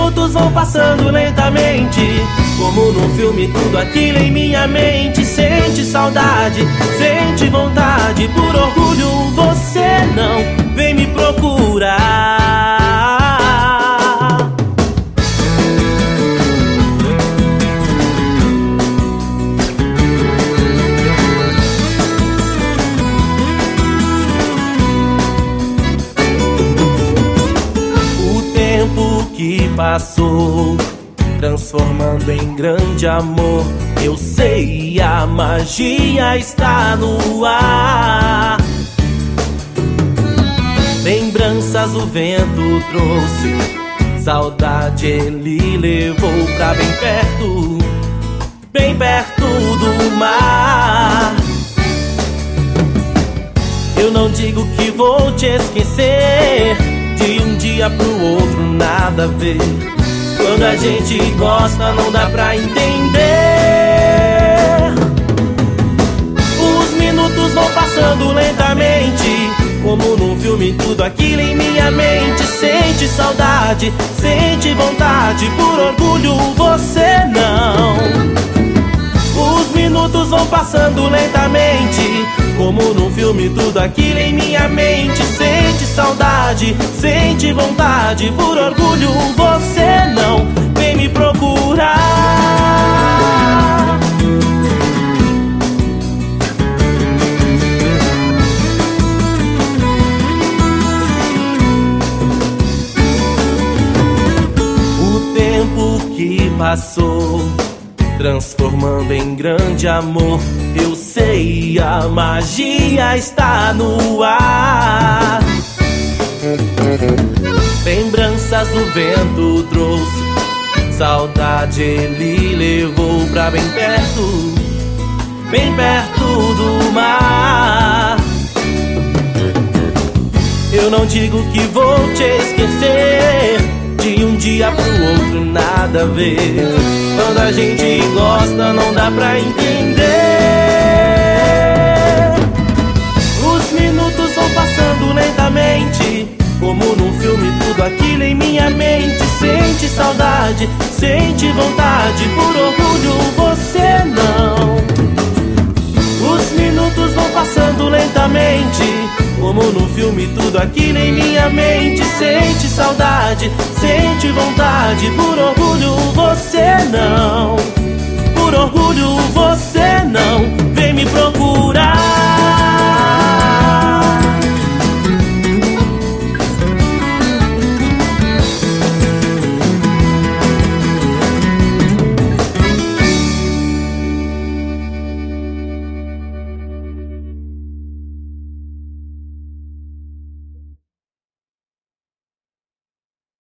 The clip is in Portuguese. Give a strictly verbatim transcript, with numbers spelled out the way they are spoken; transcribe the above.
minutos vão passando lentamente, como num filme, tudo aquilo em minha mente. Sente saudade, sente vontade, por orgulho você não vem me procurar. Que passou, transformando em grande amor. Eu sei, a magia está no ar. Lembranças o vento trouxe, saudade ele levou pra bem perto, bem perto do mar. Eu não digo que vou te esquecer, de um dia pro outro nada a ver. Quando a gente gosta não dá pra entender. Os minutos vão passando lentamente, como num filme, tudo aquilo em minha mente. Sente saudade, sente vontade, por orgulho você não. Os minutos vão passando lentamente, como num filme, tudo aquilo em minha mente. Sente saudade, sente vontade, por orgulho você não vem me procurar. O tempo que passou, transformando em grande amor. Eu sei, a magia está no ar. Lembranças o vento trouxe, saudade ele levou pra bem perto, bem perto do mar. Eu não digo que vou te esquecer, de um dia pro outro nada a ver. Quando a gente gosta não dá pra entender. Os minutos vão passando lentamente, como num filme, tudo aquilo em minha mente. Sente saudade, sente vontade, por orgulho você não. Os minutos vão passando lentamente, como num filme, tudo aquilo em minha mente. Sente saudade, sente vontade, por orgulho você não. Por orgulho você não